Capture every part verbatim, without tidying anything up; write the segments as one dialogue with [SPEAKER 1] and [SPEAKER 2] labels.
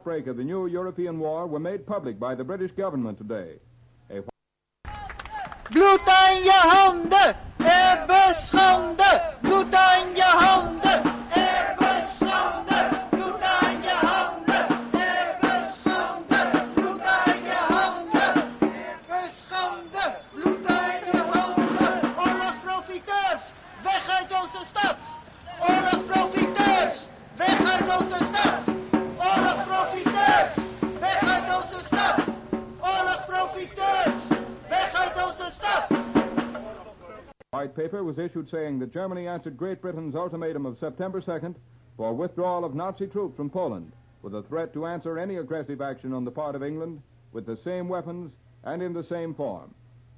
[SPEAKER 1] outbreak of the new European war were made public by the British government today. A
[SPEAKER 2] Bloed aan je handen, Ebbe schande. Bloed aan je handen, Ebbe schande. Bloed aan je handen, Ebbe schande. Bloed aan je handen, Ebbe schande. Bloed aan je handen. Oorlogsprofiteurs, weg uit onze stad. Oorlogsprofiteurs, weg uit onze stad. Oorlogsprofiteurs, weg uit onze stad. Oorlogsprofiteurs, weg uit onze stad.
[SPEAKER 1] white paper was issued saying that Germany answered Great Britain's ultimatum of September second for withdrawal of Nazi troops from Poland, with a threat to answer any aggressive action on the part of England with the same weapons and in the same form.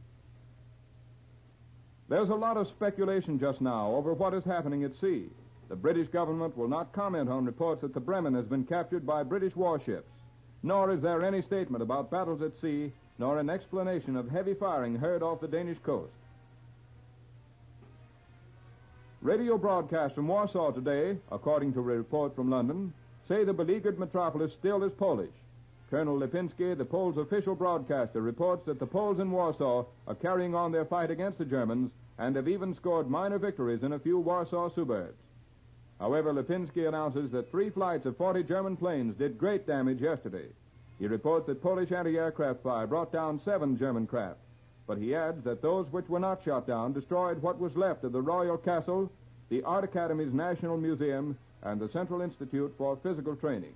[SPEAKER 1] There's a lot of speculation just now over what is happening at sea. The British government will not comment on reports that the Bremen has been captured by British warships, nor is there any statement about battles at sea, nor an explanation of heavy firing heard off the Danish coast. Radio broadcasts from Warsaw today, according to a report from London, say the beleaguered metropolis still is Polish. Colonel Lipinski, the Poles' official broadcaster, reports that the Poles in Warsaw are carrying on their fight against the Germans and have even scored minor victories in a few Warsaw suburbs. However, Lipinski announces that three flights of forty German planes did great damage yesterday. He reports that Polish anti-aircraft fire brought down seven German craft, but he adds that those which were not shot down destroyed what was left of the Royal Castle, the Art Academy's National Museum, and the Central Institute for Physical Training.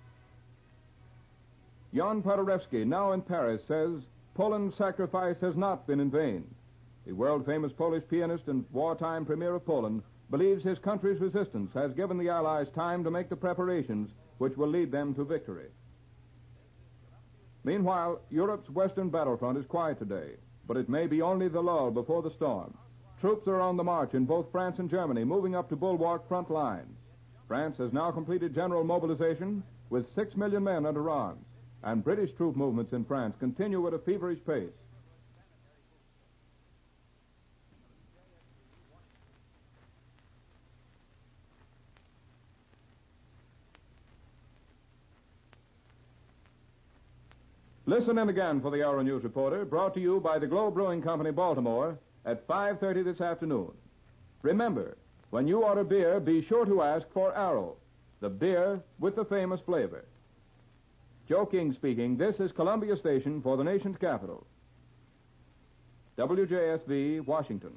[SPEAKER 1] Jan Paderewski, now in Paris, says Poland's sacrifice has not been in vain. The world-famous Polish pianist and wartime premier of Poland believes his country's resistance has given the Allies time to make the preparations which will lead them to victory. Meanwhile, Europe's western battlefront is quiet today, but it may be only the lull before the storm. Troops are on the march in both France and Germany, moving up to bulwark front lines. France has now completed general mobilization with six million men under arms, and British troop movements in France continue at a feverish pace. Listen in again for the Arrow News Reporter, brought to you by the Globe Brewing Company, Baltimore, at five thirty this afternoon. Remember, when you order beer, be sure to ask for Arrow, the beer with the famous flavor. Joe King speaking. This is Columbia Station for the nation's capital. W J S V, Washington.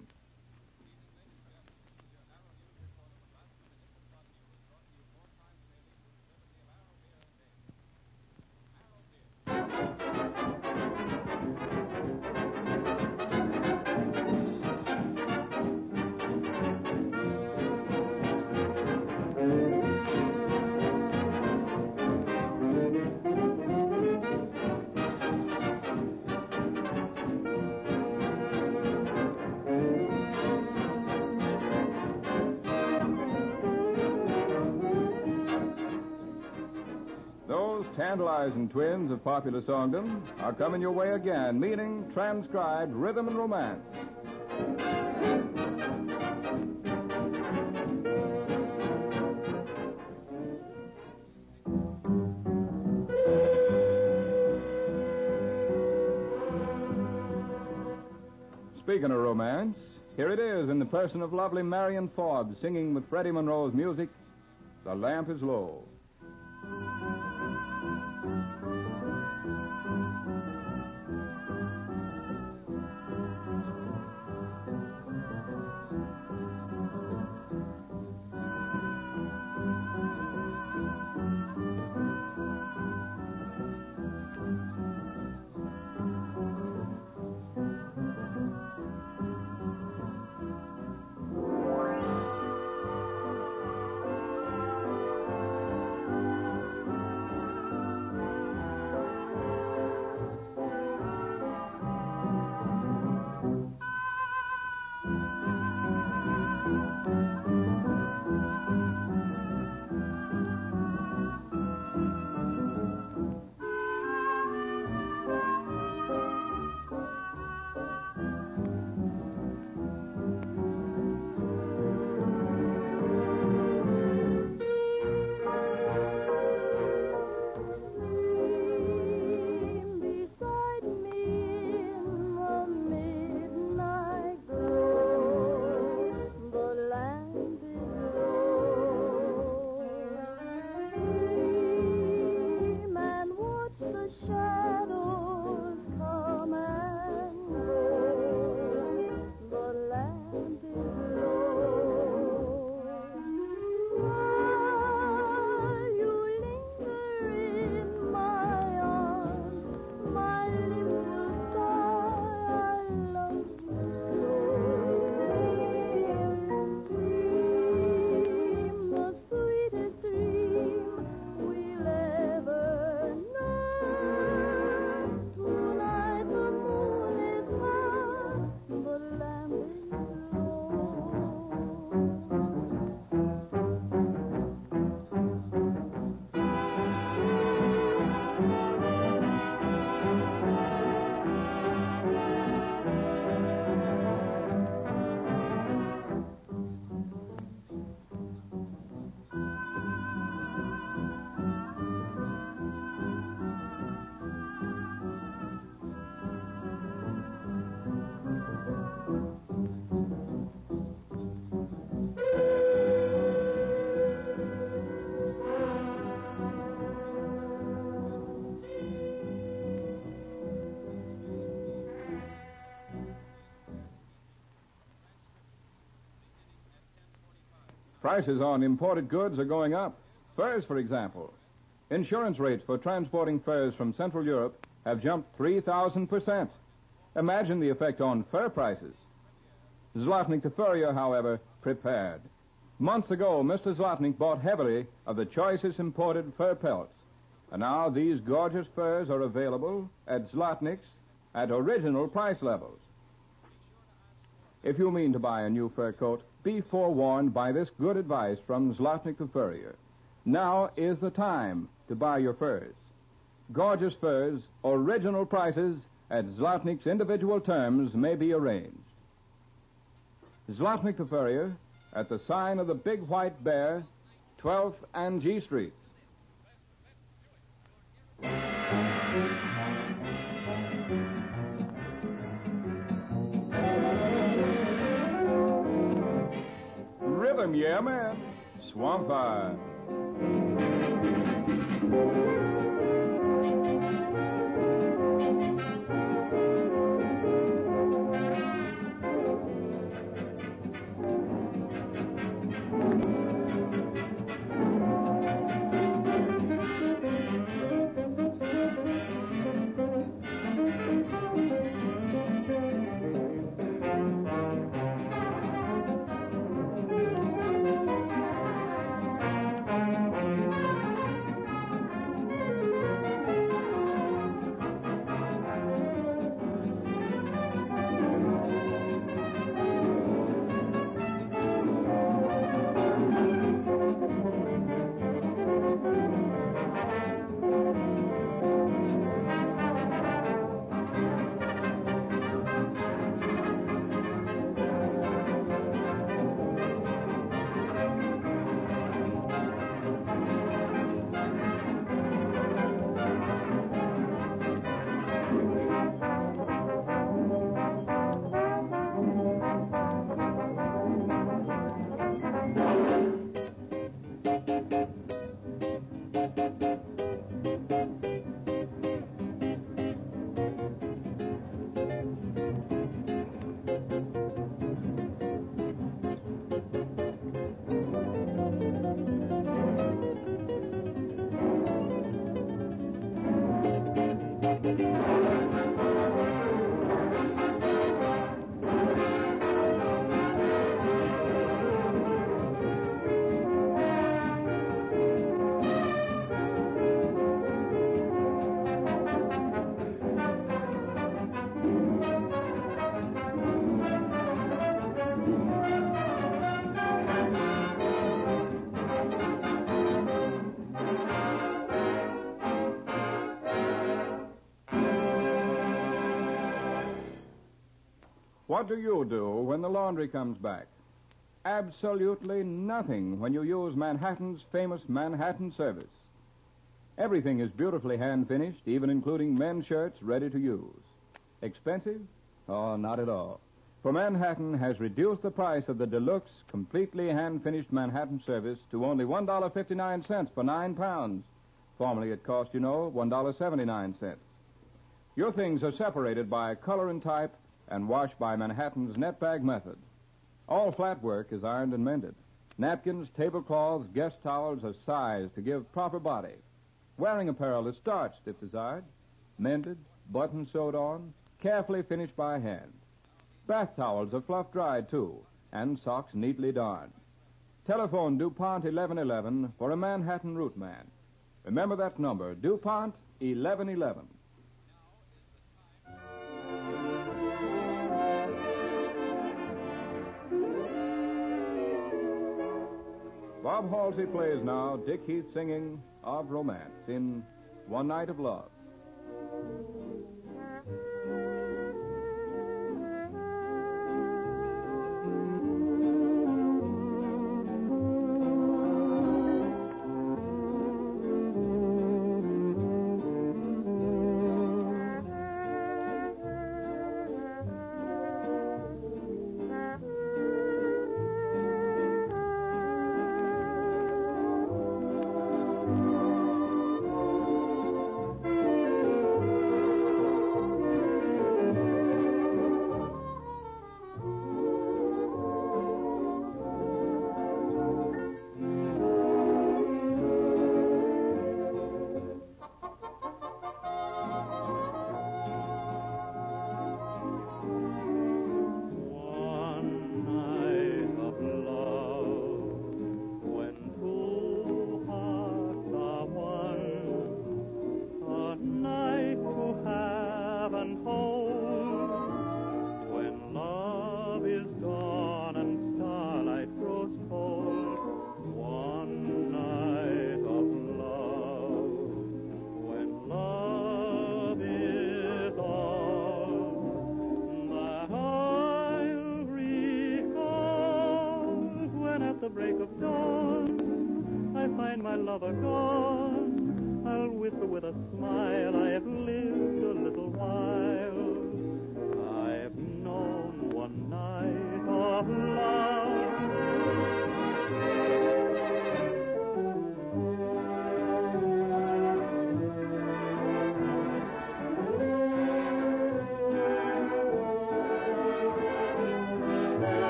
[SPEAKER 1] Tantalizing twins of popular songdom are coming your way again, meaning transcribed rhythm and romance. Speaking of romance, here it is in the person of lovely Marion Forbes singing with Freddie Monroe's music, The Lamp is Low. Prices on imported goods are going up. Furs, for example. Insurance rates for transporting furs from Central Europe have jumped three thousand percent. Imagine the effect on fur prices. Zlotnik the furrier, however, prepared. Months ago, Mister Zlotnik bought heavily of the choicest imported fur pelts. And now these gorgeous furs are available at Zlotnik's at original price levels. If you mean to buy a new fur coat, be forewarned by this good advice from Zlotnik the furrier. Now is the time to buy your furs. Gorgeous furs, original prices at Zlotnik's individual terms may be arranged. Zlotnik the furrier at the sign of the Big White Bear, twelfth and G Street. Rhythm, yeah, man. Swamp Fire. What do you do when the laundry comes back? Absolutely nothing when you use Manhattan's famous Manhattan service. Everything is beautifully hand-finished, even including men's shirts ready to use. Expensive? Oh, not at all. For Manhattan has reduced the price of the deluxe, completely hand-finished Manhattan service to only one dollar fifty-nine cents for nine pounds. Formerly it cost, you know, one dollar seventy-nine cents. Your things are separated by color and type and washed by Manhattan's net bag method. All flat work is ironed and mended. Napkins, tablecloths, guest towels are sized to give proper body. Wearing apparel is starched if desired, mended, buttons sewed on, carefully finished by hand. Bath towels are fluff dried, too, and socks neatly darned. Telephone DuPont eleven eleven for a Manhattan route man. Remember that number, DuPont eleven eleven. Bob Halsey plays now Dick Heath singing of romance in One Night of Love.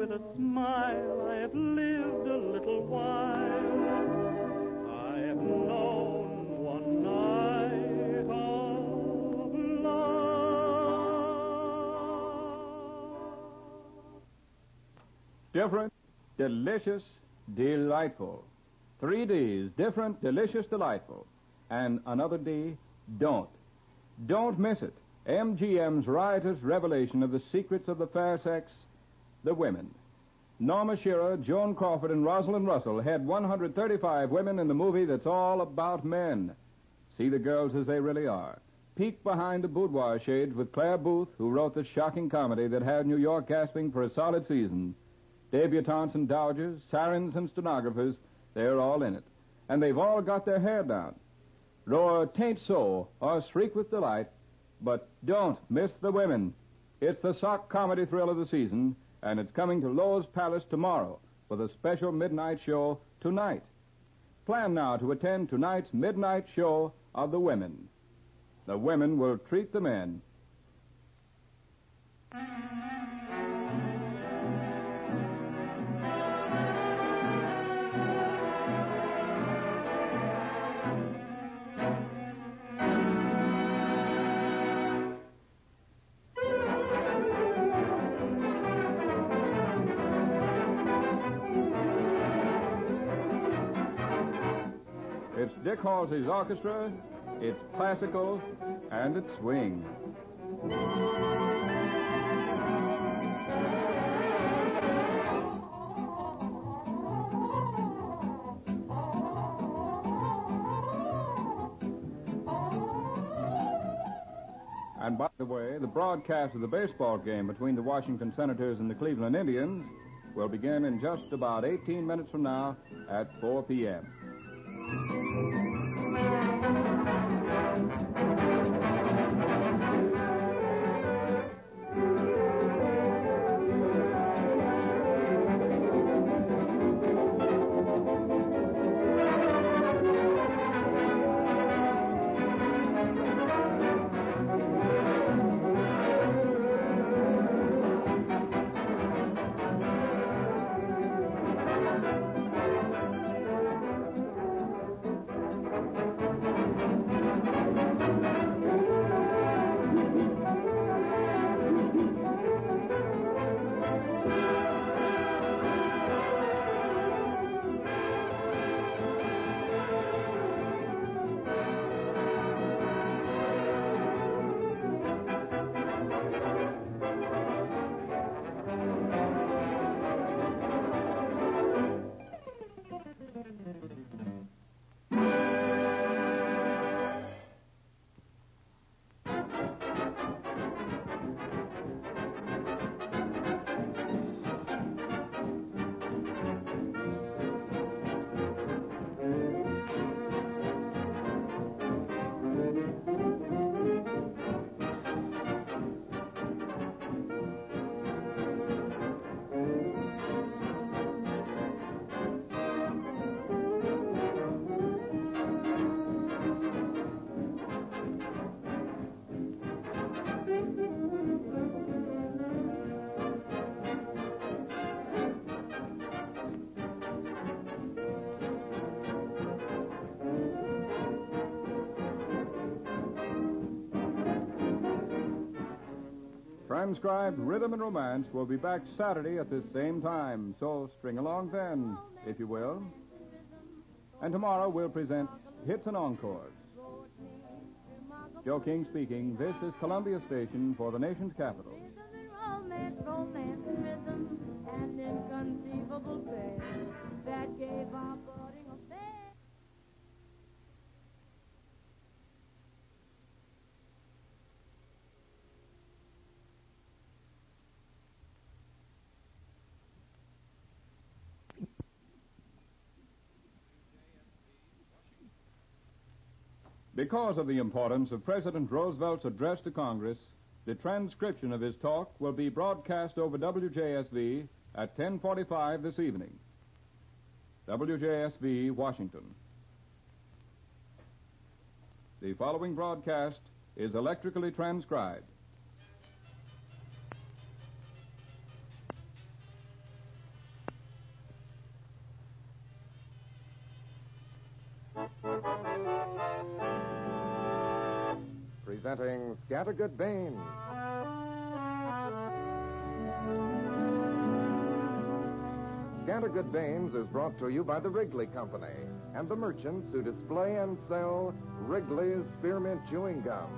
[SPEAKER 3] with a smile. I have lived a little while. I have known one night of love.
[SPEAKER 1] Different, delicious, delightful. Three D's, different, delicious, delightful. And another D, don't. Don't miss it. M G M's riotous revelation of the secrets of the fair sex, the women. Norma Shearer, Joan Crawford, and Rosalind Russell had one hundred thirty-five women in the movie that's all about men. See the girls as they really are. Peek behind the boudoir shades with Claire Booth, who wrote the shocking comedy that had New York gasping for a solid season. Debutantes and dowagers, sirens and stenographers, they're all in it. And they've all got their hair down. Roar Tain't So or Shriek with Delight, but don't miss the women. It's the sock comedy thrill of the season, and it's coming to Lowe's Palace tomorrow with a special midnight show tonight. Plan now to attend tonight's midnight show of the women. The women will treat the men. It's Dick Halsey's orchestra, it's classical, and it's swing. And by the way, the broadcast of the baseball game between the Washington Senators and the Cleveland Indians will begin in just about eighteen minutes from now at four p.m. Transcribed Rhythm and Romance will be back Saturday at this same time, so string along then, if you will. And tomorrow we'll present Hits and Encores. Joe King speaking. This is Columbia Station for the nation's capital.
[SPEAKER 4] Romance, romance, rhythm, and inconceivable pain that gave our budding affair.
[SPEAKER 1] Because of the importance of President Roosevelt's address to Congress, the transcription of his talk will be broadcast over W J S V at ten forty-five this evening. W J S V, Washington. The following broadcast is electrically transcribed.
[SPEAKER 5] presenting Scattergood Baines. Scattergood Baines is brought to you by the Wrigley Company and the merchants who display and sell Wrigley's Spearmint Chewing Gum.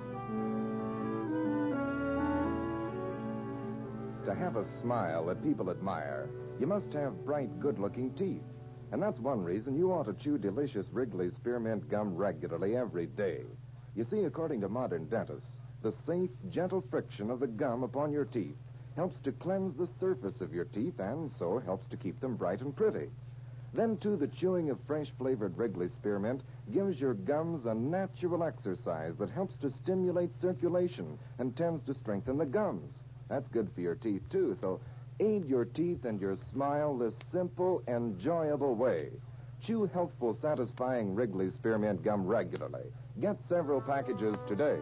[SPEAKER 5] To have a smile that people admire, you must have bright, good-looking teeth. And that's one reason you ought to chew delicious Wrigley's Spearmint Gum regularly every day. You see, according to modern dentists, the safe, gentle friction of the gum upon your teeth helps to cleanse the surface of your teeth and so helps to keep them bright and pretty. Then, too, the chewing of fresh-flavored Wrigley's Spearmint gives your gums a natural exercise that helps to stimulate circulation and tends to strengthen the gums. That's good for your teeth, too, so aid your teeth and your smile this simple, enjoyable way. Chew healthful, satisfying Wrigley's Spearmint Gum regularly. Get several packages today.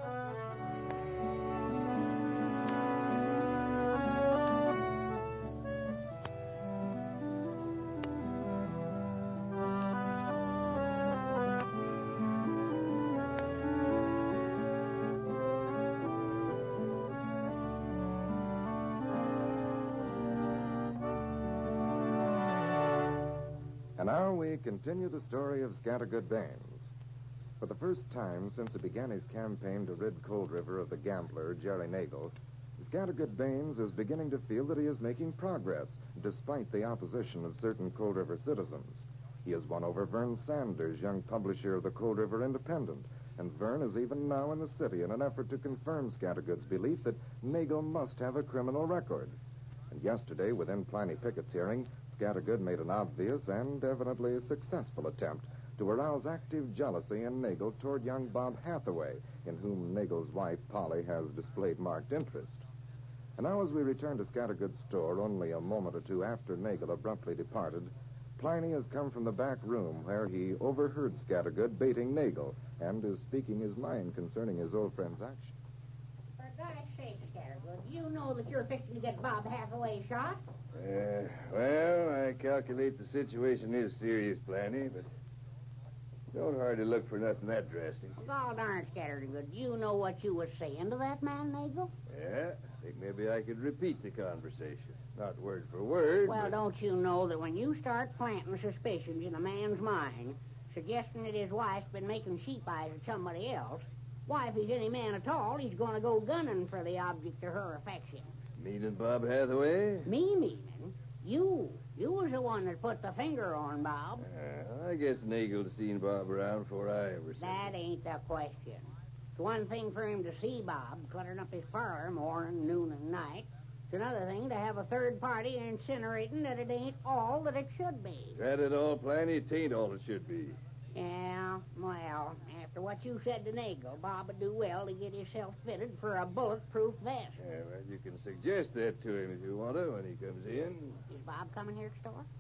[SPEAKER 5] And now we continue the story of Scattergood Baines. For the first time since he began his campaign to rid Cold River of the gambler, Jerry Nagel, Scattergood Baines is beginning to feel that he is making progress, despite the opposition of certain Cold River citizens. He has won over Vern Sanders, young publisher of the Cold River Independent, and Vern is even now in the city in an effort to confirm Scattergood's belief that Nagel must have a criminal record. And yesterday, within Pliny Pickett's hearing, Scattergood made an obvious and evidently successful attempt to arouse active jealousy in Nagel toward young Bob Hathaway, in whom Nagel's wife, Polly, has displayed marked interest. And now as we return to Scattergood's store only a moment or two after Nagel abruptly departed, Pliny has come from the back room where he overheard Scattergood baiting Nagel and is speaking his mind concerning his old friend's action.
[SPEAKER 6] For God's sake, Scattergood, you know that you're fixing to get Bob Hathaway shot?
[SPEAKER 7] Uh, well, I calculate the situation is serious, Planny, but don't hardly look for nothing that drastic.
[SPEAKER 6] Well, gol darn, Scattergood, you know what you was saying to that man, Nagel?
[SPEAKER 7] Yeah, I think maybe I could repeat the conversation. Not word for word.
[SPEAKER 6] Well,
[SPEAKER 7] but...
[SPEAKER 6] don't you know that when you start planting suspicions in a man's mind, suggesting that his wife's been making sheep eyes at somebody else, why, if he's any man at all, he's going to go gunning for the object of her affection.
[SPEAKER 7] Meaning Bob Hathaway?
[SPEAKER 6] Me meaning? You. You was the one that put the finger on Bob.
[SPEAKER 7] Uh, I guess Nagel's seen Bob around before I ever seen
[SPEAKER 6] That
[SPEAKER 7] him.
[SPEAKER 6] ain't the question. It's one thing for him to see Bob cluttering up his parlor morning, noon, and night. It's another thing to have a third party incinerating that it ain't all that it should be.
[SPEAKER 7] Drat it all, Planny, it ain't all it should be.
[SPEAKER 6] Yeah, well, after what you said to Nagel, Bob would do well to get himself fitted for a bulletproof vest.
[SPEAKER 7] Yeah, well, you can suggest that to him if you want to when he comes in.
[SPEAKER 6] Is Bob coming here to the store?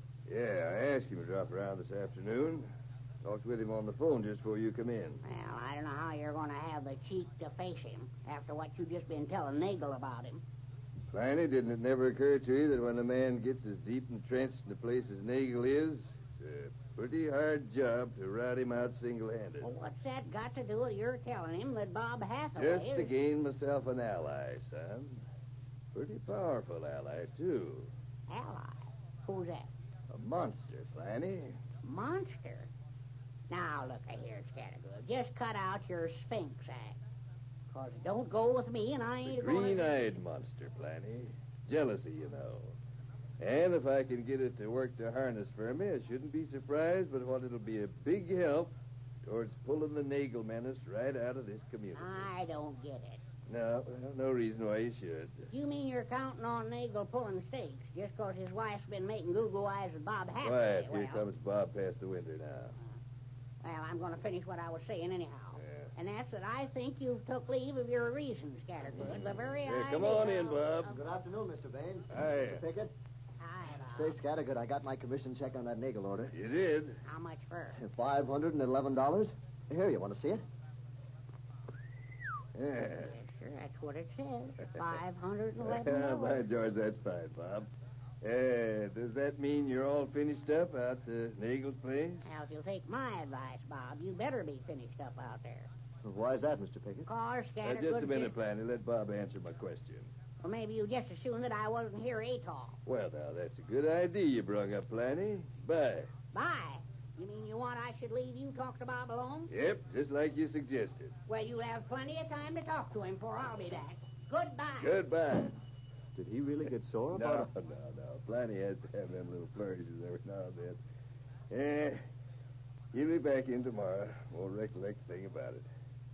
[SPEAKER 7] Yeah, I asked him to drop around this afternoon. Talked with him on the phone just before you come in.
[SPEAKER 6] Well, I don't know how you're going to have the cheek to face him after what you've just been telling Nagel about him.
[SPEAKER 7] Planny, didn't it never occur to you that when a man gets as deep entrenched in a place as Nagel is, it's a pretty hard job to rout him out single-handed?
[SPEAKER 6] Well, what's that got to do with your telling him that Bob Hathaway
[SPEAKER 7] Just
[SPEAKER 6] is...
[SPEAKER 7] to gain myself an ally, son. Pretty powerful ally, too.
[SPEAKER 6] Ally? Who's that?
[SPEAKER 7] A monster, Planny.
[SPEAKER 6] Monster? Now, look here, Scattergood. Just cut out your Sphinx act. Because it don't go with me, and I
[SPEAKER 7] The
[SPEAKER 6] ain't going to...
[SPEAKER 7] green-eyed monster, Planny. Jealousy, you know. And if I can get it to work to harness for me, I shouldn't be surprised but what it'll be a big help towards pulling the Nagel menace right out of this community.
[SPEAKER 6] I don't get it.
[SPEAKER 7] No, well, no reason why you should.
[SPEAKER 6] You mean you're counting on Nagel pulling stakes just 'cause his wife's been making goo-goo eyes with Bob Hathaway?
[SPEAKER 7] Quiet, here
[SPEAKER 6] well,
[SPEAKER 7] comes Bob past the window now.
[SPEAKER 6] Well, I'm going to finish what I was saying anyhow.
[SPEAKER 7] Yeah.
[SPEAKER 6] And that's that I think you've took leave of your reasons, Scattergood. The very
[SPEAKER 7] Here,
[SPEAKER 6] idea
[SPEAKER 7] come on in,
[SPEAKER 6] of-
[SPEAKER 7] Bob.
[SPEAKER 6] of-
[SPEAKER 8] Good afternoon, Mister Baines.
[SPEAKER 7] Hi.
[SPEAKER 8] Mister Pickett.
[SPEAKER 6] Hi,
[SPEAKER 8] Say,
[SPEAKER 6] Bob.
[SPEAKER 8] Scattergood, I got my commission check on that Nagel order.
[SPEAKER 7] You did?
[SPEAKER 6] How much for?
[SPEAKER 8] Five hundred and eleven dollars. Here, you want to see it?
[SPEAKER 7] Yeah.
[SPEAKER 6] Yes, sir, that's what it says. Five hundred and eleven
[SPEAKER 7] By
[SPEAKER 6] dollars.
[SPEAKER 7] George, that's fine, Bob. Uh, does that mean you're all finished up out to Nagel's place?
[SPEAKER 6] Now, if you'll take my advice, Bob, you better be finished up out there.
[SPEAKER 8] Why is that, Mister Pickett?
[SPEAKER 6] Cause
[SPEAKER 7] Uh,
[SPEAKER 6] Scattergood...
[SPEAKER 7] just a minute,
[SPEAKER 6] just-
[SPEAKER 7] Planny. Let Bob answer my question.
[SPEAKER 6] Well, maybe you just assumed that I wasn't here at all.
[SPEAKER 7] Well, now, that's a good idea you brung up, Planny. Bye.
[SPEAKER 6] Bye. You mean you want I should leave you talk to Bob alone?
[SPEAKER 7] Yep, just like you suggested.
[SPEAKER 6] Well, you'll have plenty of time to talk to him before I'll be back. Goodbye.
[SPEAKER 7] Goodbye.
[SPEAKER 8] Did he really get sore
[SPEAKER 7] No,
[SPEAKER 8] about
[SPEAKER 7] no, no. Planny has to have them little flourishes every now and then. Eh, he'll be back in tomorrow. Won't recollect a thing about it.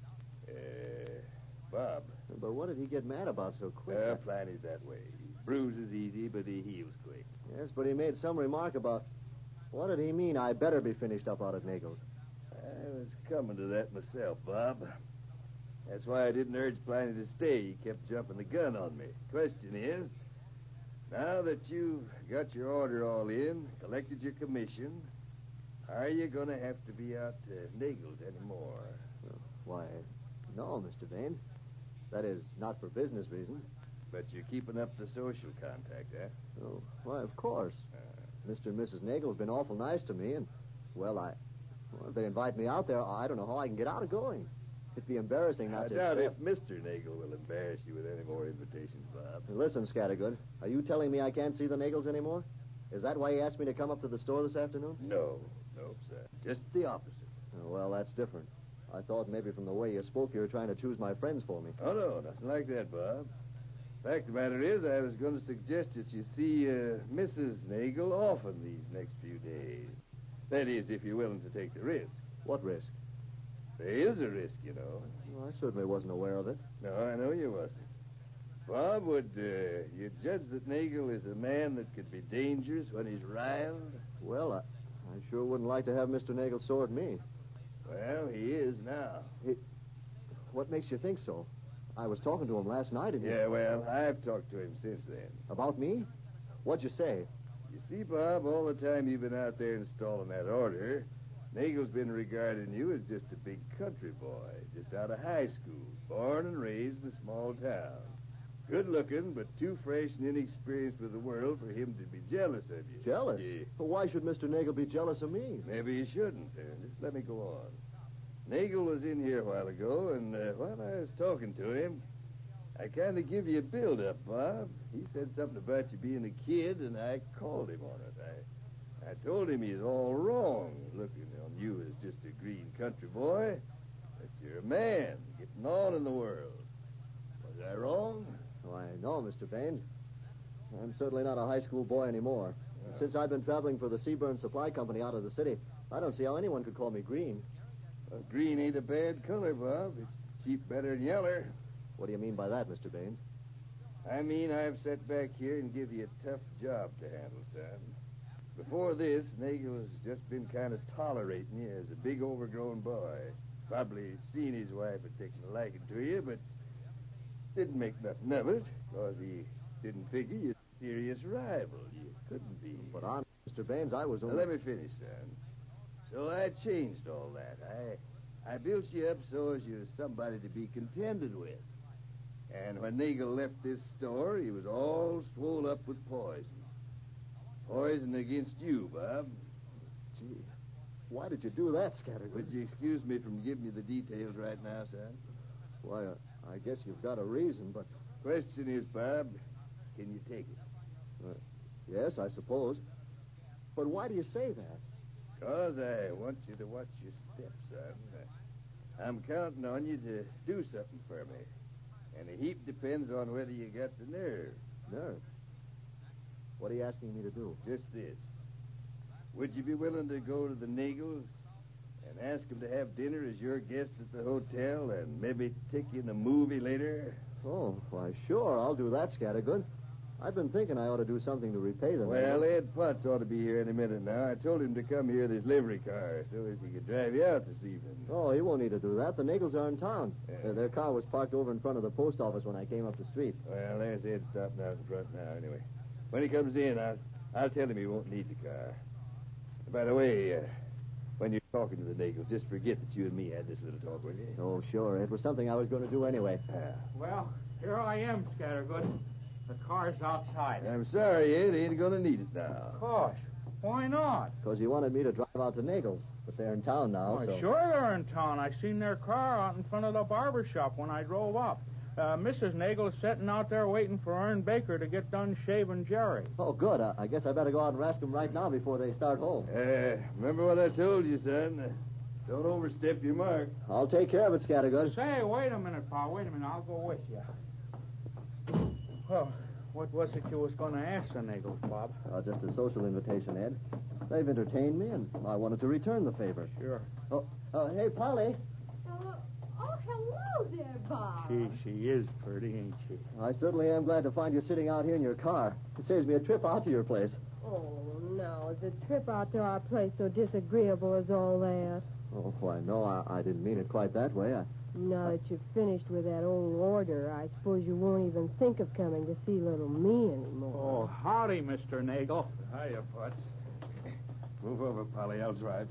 [SPEAKER 7] Uh, Bob.
[SPEAKER 8] it? But what did he get mad about so quick?
[SPEAKER 7] Uh, Planny's that way. He bruises easy, but he heals quick.
[SPEAKER 8] Yes, but he made some remark about... What did he mean I better be finished up out at Nagel's?
[SPEAKER 7] I was coming to that myself, Bob. That's why I didn't urge Planny to stay. He kept jumping the gun on me. Question is, now that you've got your order all in, collected your commission, are you going to have to be out to Nagel's anymore?
[SPEAKER 8] Why, no, Mister Baines. That is, not for business reasons.
[SPEAKER 7] But you're keeping up the social contact, eh?
[SPEAKER 8] Oh, why, of course. Mister and Missus Nagel have been awful nice to me, and, well, I... Well, if they invite me out there, I don't know how I can get out of going. It'd be embarrassing not
[SPEAKER 7] I
[SPEAKER 8] to...
[SPEAKER 7] doubt if Mister Nagel will embarrass you with any more invitations, Bob.
[SPEAKER 8] Listen, Scattergood, are you telling me I can't see the Nagels anymore? Is that why you asked me to come up to the store this afternoon?
[SPEAKER 7] No, no, sir. Just the opposite.
[SPEAKER 8] Oh, well, that's different. I thought maybe from the way you spoke you were trying to choose my friends for me.
[SPEAKER 7] Oh, no, nothing like that, Bob. Fact of the matter is, I was going to suggest that you see uh, Missus Nagel often these next few days. That is, if you're willing to take the risk.
[SPEAKER 8] What risk?
[SPEAKER 7] There is a risk, you know.
[SPEAKER 8] Well, I certainly wasn't aware of it.
[SPEAKER 7] No, I know you wasn't. Bob, would uh, you judge that Nagel is a man that could be dangerous when he's riled?
[SPEAKER 8] Well, I, I sure wouldn't like to have Mister Nagel sore at me.
[SPEAKER 7] Well, he is now.
[SPEAKER 8] What makes you think so? I was talking to him last night, and he-
[SPEAKER 7] Yeah, well, I've talked to him since then.
[SPEAKER 8] About me? What'd you say?
[SPEAKER 7] You see, Bob, all the time you've been out there installing that order, Nagel's been regarding you as just a big country boy, just out of high school, born and raised in a small town. Good looking, but too fresh and inexperienced with the world for him to be jealous of you.
[SPEAKER 8] Jealous?
[SPEAKER 7] Yeah.
[SPEAKER 8] Well, why should Mister Nagel be jealous of me?
[SPEAKER 7] Maybe he shouldn't. Uh, just let me go on. Nagel was in here a while ago, and uh, while I was talking to him, I kind of give you a build-up, Bob. He said something about you being a kid, and I called him on it. I, I told him he's all wrong, looking on you as just a green country boy. That you're a man, getting on in the world. Was I wrong?
[SPEAKER 8] Why, no, Mister Baines. I'm certainly not a high school boy anymore. Since I've been traveling for the Seaburn Supply Company out of the city, I don't see how anyone could call me green.
[SPEAKER 7] Well, green ain't a bad color, Bob. It's cheap better than yeller.
[SPEAKER 8] What do you mean by that, Mister Baines?
[SPEAKER 7] I mean, I've sat back here and give you a tough job to handle, son. Before this, Nagel has just been kind of tolerating you as a big overgrown boy. Probably seen his wife had taken a liking to you, but didn't make nothing of it, because he didn't figure you're a serious rival. You couldn't be.
[SPEAKER 8] But on Mister Baines, I was
[SPEAKER 7] Now,
[SPEAKER 8] only...
[SPEAKER 7] let me finish, son. So I changed all that. I I built you up so as you're somebody to be contended with. And when Nagel left this store, he was all swole up with poison. Poison against you, Bob.
[SPEAKER 8] Gee, why did you do that, Scattergood?
[SPEAKER 7] Would you excuse me from giving you the details right now, son?
[SPEAKER 8] Why, uh, I guess you've got a reason, but...
[SPEAKER 7] Question is, Bob, can you take it?
[SPEAKER 8] Uh, yes, I suppose. But why do you say that?
[SPEAKER 7] Because I want you to watch your steps, son. I'm counting on you to do something for me. And a heap depends on whether you got the nerve.
[SPEAKER 8] Nerve? What are you asking me to do?
[SPEAKER 7] Just this. Would you be willing to go to the Nagels and ask them to have dinner as your guest at the hotel and maybe take you in a movie later?
[SPEAKER 8] Oh, why, sure, I'll do that, Scattergood. I've been thinking I ought to do something to repay them.
[SPEAKER 7] Well, Ed Potts ought to be here any minute now. I told him to come here in his livery car so as he could drive you out this evening.
[SPEAKER 8] Oh, he won't need to do that. The Nagels are in town.
[SPEAKER 7] Yeah.
[SPEAKER 8] Uh, their car was parked over in front of the post office when I came up the street.
[SPEAKER 7] Well, there's Ed stopping out in front now, anyway. When he comes in, I'll, I'll tell him he won't need the car. By the way, uh, when you're talking to the Nagels, just forget that you and me had this little talk, will you?
[SPEAKER 8] Oh, sure. It was something I was going to do anyway.
[SPEAKER 7] Ah.
[SPEAKER 9] Well, here I am, Scattergood. The car's outside.
[SPEAKER 7] I'm sorry, Ed. Ain't going to need it now.
[SPEAKER 9] Of course. Why not?
[SPEAKER 8] Because he wanted me to drive out to Nagel's. But they're in town now,
[SPEAKER 9] Why,
[SPEAKER 8] so...
[SPEAKER 9] sure they're in town. I seen their car out in front of the barber shop when I drove up. Uh, Missus Nagel is sitting out there waiting for Ern Baker to get done shaving Jerry.
[SPEAKER 8] Oh, good. I, I guess I better go out and ask them right now before they start home.
[SPEAKER 7] Uh, remember what I told you, son. Uh, don't overstep your mark.
[SPEAKER 8] I'll take care of it, Scattergood.
[SPEAKER 9] Say, wait a minute, pal. Wait a minute. I'll go with you. Well, what was it you was going to ask the Nagels, Bob?
[SPEAKER 8] Uh, just a social invitation, Ed. They've entertained me, and I wanted to return the favor.
[SPEAKER 9] Sure.
[SPEAKER 8] Oh, uh, hey, Polly.
[SPEAKER 4] Oh, oh, hello there, Bob.
[SPEAKER 9] Gee, she is pretty, ain't she?
[SPEAKER 8] I certainly am glad to find you sitting out here in your car. It saves me a trip out to your place.
[SPEAKER 4] Oh, now, is the trip out to our place so disagreeable as all that?
[SPEAKER 8] Oh, why, no, I, I didn't mean it quite that way. I...
[SPEAKER 4] Now that you've finished with that old order, I suppose you won't even think of coming to see little me anymore.
[SPEAKER 9] Oh, howdy, Mister Nagel.
[SPEAKER 10] Hiya, Potts. Move over, Polly. I'll drive.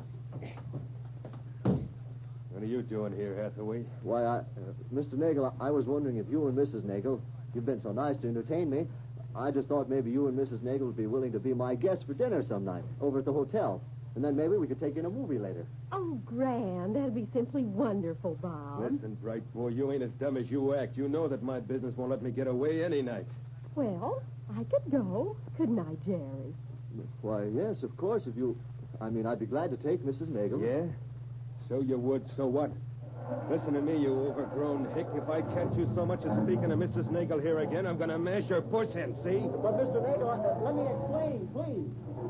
[SPEAKER 10] What are you doing here, Hathaway?
[SPEAKER 8] Why, I... Uh, Mister Nagel, I was wondering if you and Missus Nagel, you've been so nice to entertain me, I just thought maybe you and Missus Nagel would be willing to be my guests for dinner some night over at the hotel. And then maybe we could take in a movie later.
[SPEAKER 4] Oh, grand. That'd be simply wonderful, Bob.
[SPEAKER 10] Listen, bright boy, you ain't as dumb as you act. You know that my business won't let me get away any night.
[SPEAKER 4] Well, I could go, couldn't I, Jerry?
[SPEAKER 8] Why, yes, of course, if you... I mean, I'd be glad to take Missus Nagel.
[SPEAKER 10] Yeah? So you would, so what? Listen to me, you overgrown hick. If I catch you so much as speaking to Missus Nagel here again, I'm going to mash your puss in, see?
[SPEAKER 8] But, Mister Nagel, uh, let me explain, please.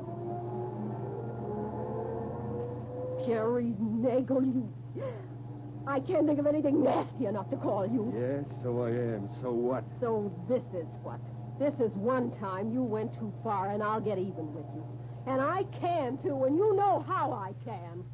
[SPEAKER 4] Jerry Nagel, you... I can't think of anything nasty enough to call you.
[SPEAKER 10] Yes, so I am. So what?
[SPEAKER 4] So this is what? This is one time you went too far, and I'll get even with you. And I can, too, and you know how I can.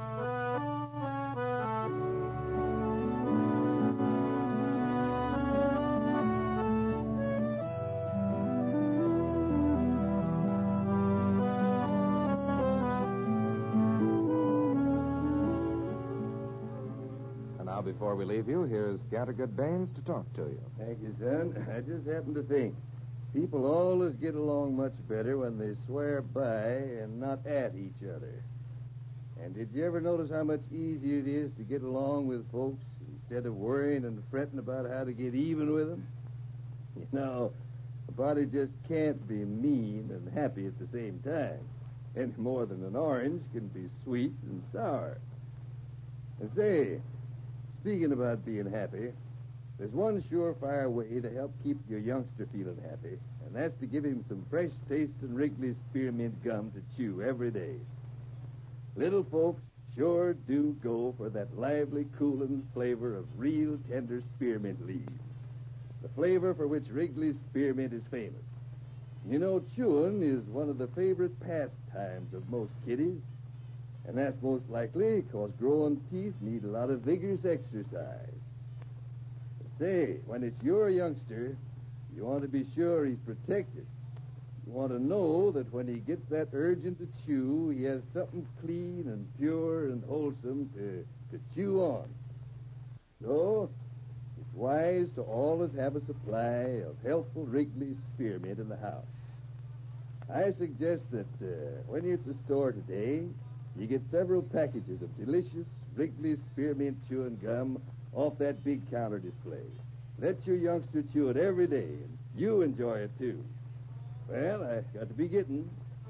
[SPEAKER 5] Before we leave you, here's Scattergood Baines to talk to you.
[SPEAKER 7] Thank you, son. I just happened to think. People always get along much better when they swear by and not at each other. And did you ever notice how much easier it is to get along with folks instead of worrying and fretting about how to get even with them? You know, a body just can't be mean and happy at the same time. Any more than an orange can be sweet and sour. And say... Speaking about being happy, there's one surefire way to help keep your youngster feeling happy, and that's to give him some fresh-tasting Wrigley's Spearmint gum to chew every day. Little folks sure do go for that lively, cooling flavor of real tender spearmint leaves, the flavor for which Wrigley's Spearmint is famous. You know, chewing is one of the favorite pastimes of most kiddies. And that's most likely because growing teeth need a lot of vigorous exercise. But say, when it's your youngster, you want to be sure he's protected. You want to know that when he gets that urging to chew, he has something clean and pure and wholesome to, to chew on. So, it's wise to always have a supply of healthful Wrigley's Spearmint in the house. I suggest that uh, when you're at the store today, you get several packages of delicious Wrigley's Spearmint chewing gum off that big counter display. Let your youngster chew it every day, and you enjoy it, too. Well, I got to be getting.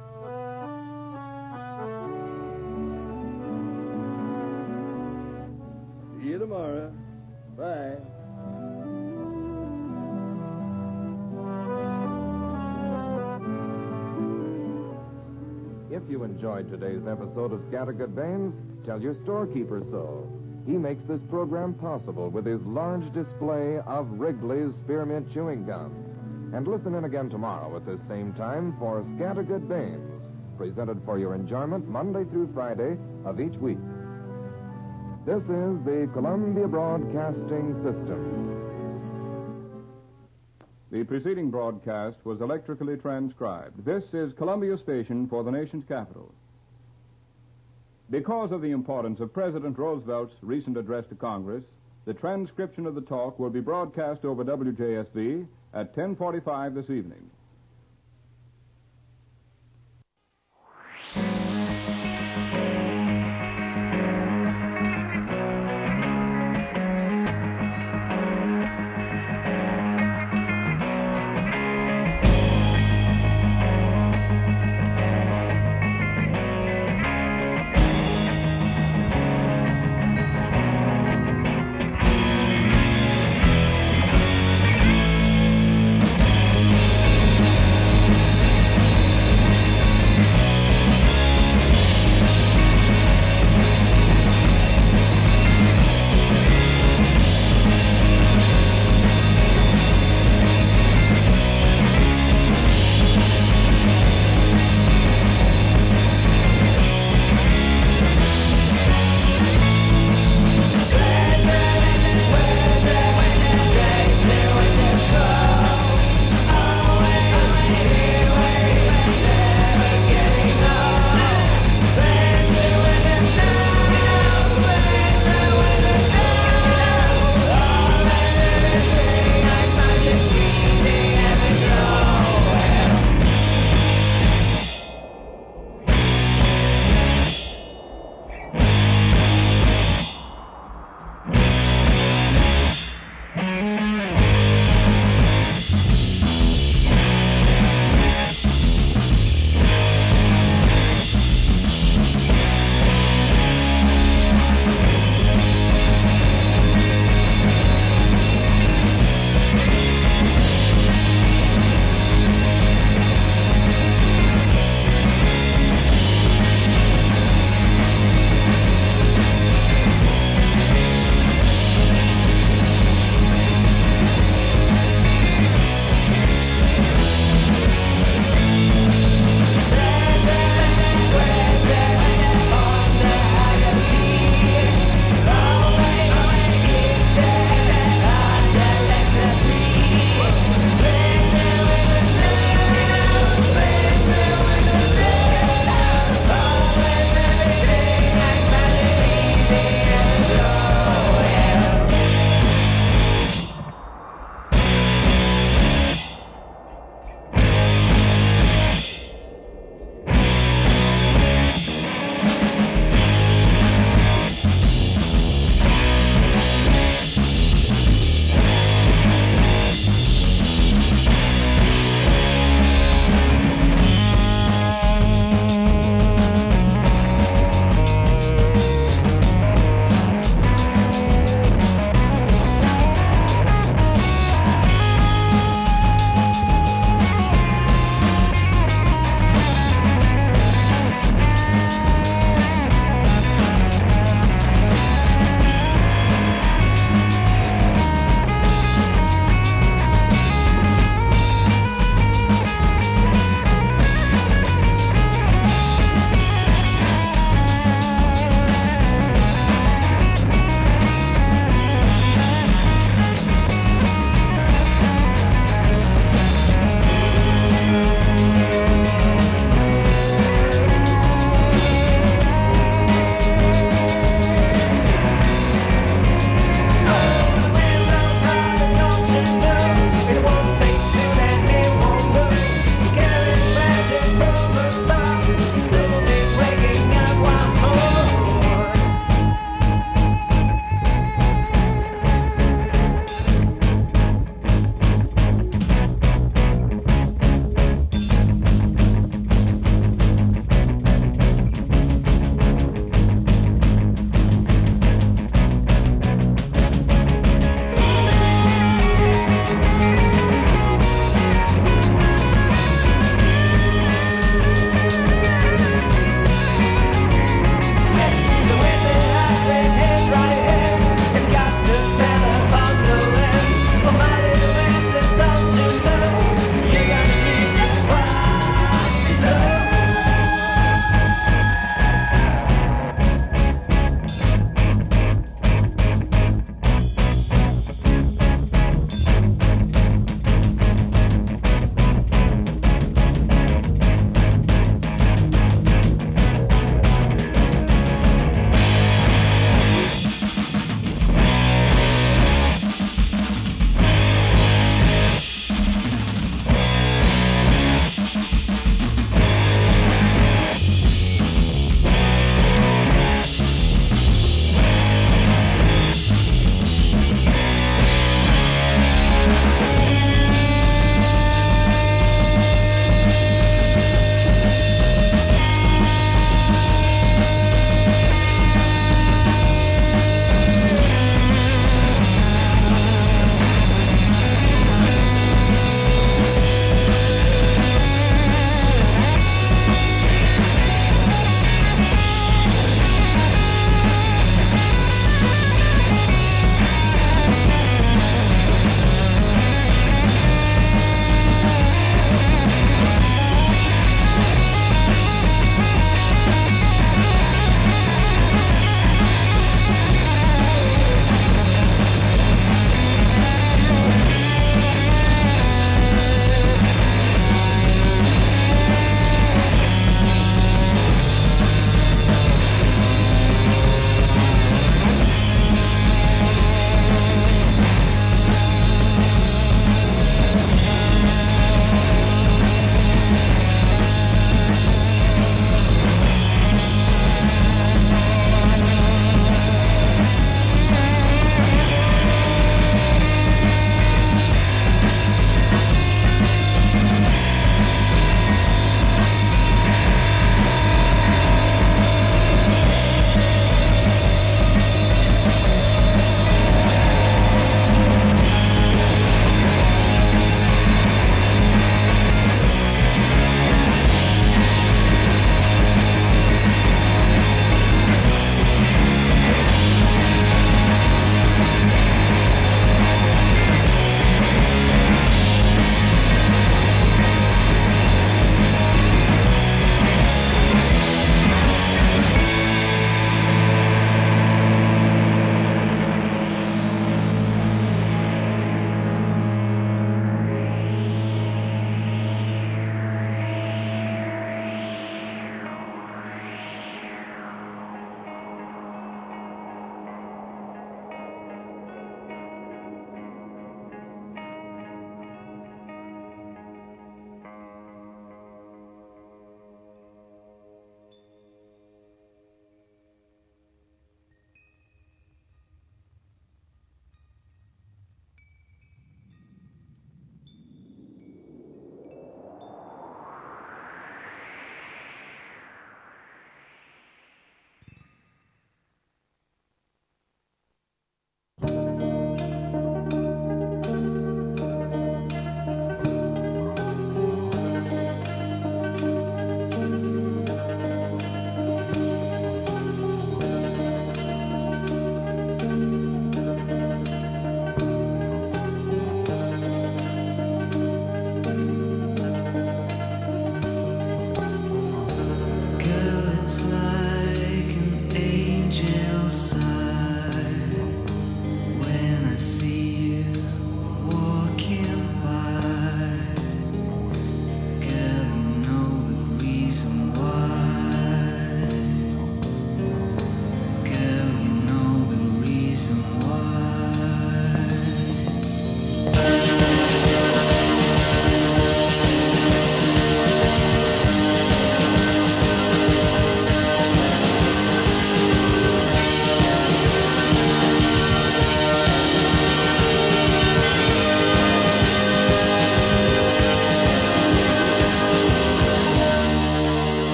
[SPEAKER 7] See you tomorrow. Bye.
[SPEAKER 5] If you enjoyed today's episode of Scattergood Baines, tell your storekeeper so. He makes this program possible with his large display of Wrigley's Spearmint Chewing Gum. And listen in again tomorrow at this same time for Scattergood Baines, presented for your enjoyment Monday through Friday of each week. This is the Columbia Broadcasting System.
[SPEAKER 1] The preceding broadcast was electrically transcribed. This is Columbia Station for the nation's capital. Because of the importance of President Roosevelt's recent address to Congress, the transcription of the talk will be broadcast over W J S V at ten forty-five this evening.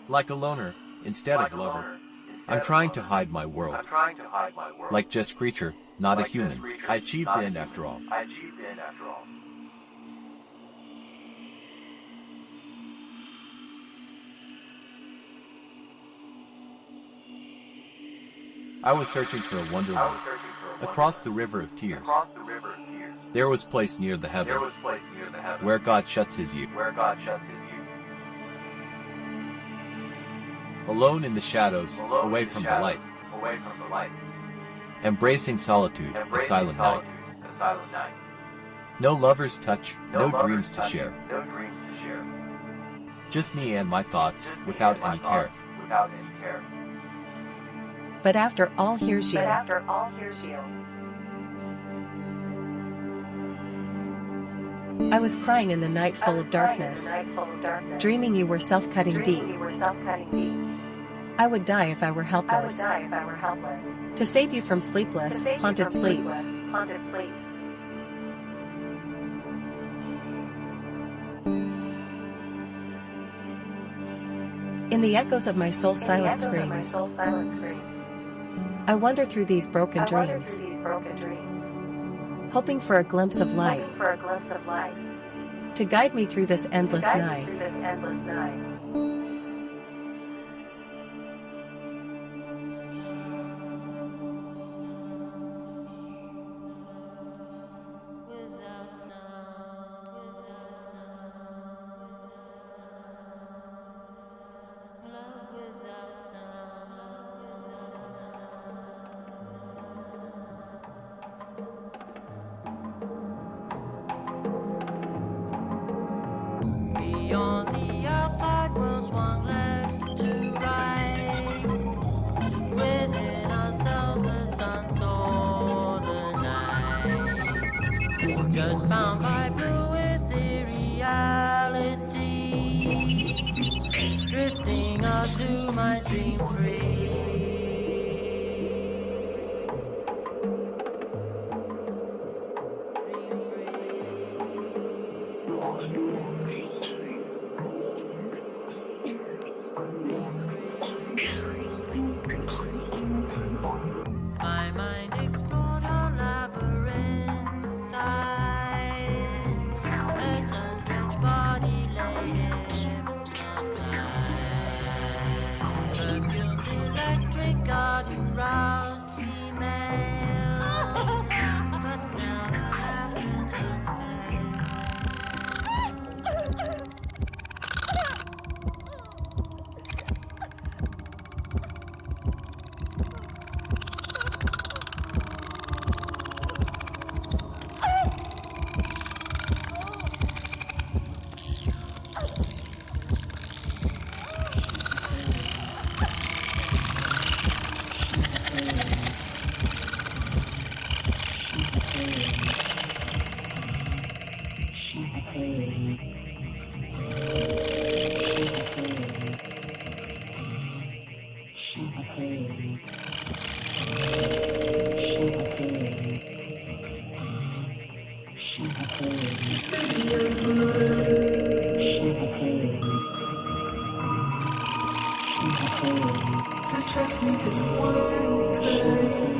[SPEAKER 11] Like a loner instead of lover. I'm trying to hide my world. Like Jess Creature, not a human. I achieved the end after all. I was searching for a wonderland across the river of tears. There was place near the heaven where God shuts his youth. Alone in the shadows, away from the light, embracing solitude, a silent night. No lover's touch, no dreams to share. Just me and my thoughts, without any care.
[SPEAKER 12] But after all, here's you.
[SPEAKER 13] But after all, here's you.
[SPEAKER 12] I was crying in the night full of darkness, dreaming you were self-cutting deep. I would die if I were helpless.
[SPEAKER 13] I would die if I were helpless.
[SPEAKER 12] To save you from sleepless,
[SPEAKER 13] save
[SPEAKER 12] haunted
[SPEAKER 13] from
[SPEAKER 12] sleep.
[SPEAKER 13] Sleepless, haunted sleep.
[SPEAKER 12] In the echoes of my soul
[SPEAKER 13] In
[SPEAKER 12] silent
[SPEAKER 13] the echoes of my
[SPEAKER 12] screams,
[SPEAKER 13] soul silent screams,
[SPEAKER 12] I wander through these broken
[SPEAKER 13] I wander
[SPEAKER 12] dreams,
[SPEAKER 13] through these broken dreams,
[SPEAKER 12] hoping for a glimpse of light
[SPEAKER 13] hoping for a glimpse of light
[SPEAKER 12] to guide me through this
[SPEAKER 13] to
[SPEAKER 12] endless
[SPEAKER 13] guide me
[SPEAKER 12] night.
[SPEAKER 13] through this endless night.
[SPEAKER 2] Beyond the outside world swung left to right. Within ourselves the sun saw the night. Just bound by blue ethereality. Drifting out to my dream free. My mind explored a labyrinth eyes. A sun-drenched body lay hypnotized. Perfumed electric garden roused female. But now the laughter turns pale. Just trust me this one time.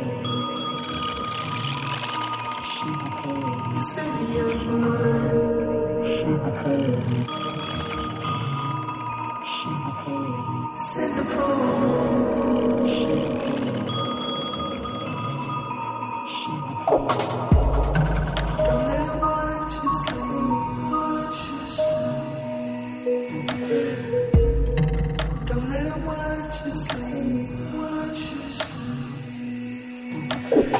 [SPEAKER 2] Steady your blood. Send them home. Don't let them watch you sleep. Watch you sleep. Don't let them watch you sleep. Watch you sleep.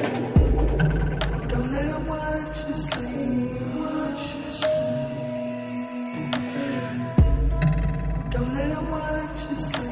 [SPEAKER 2] Don't let them watch you sleep. Watch you sleep. Don't let them watch you sleep.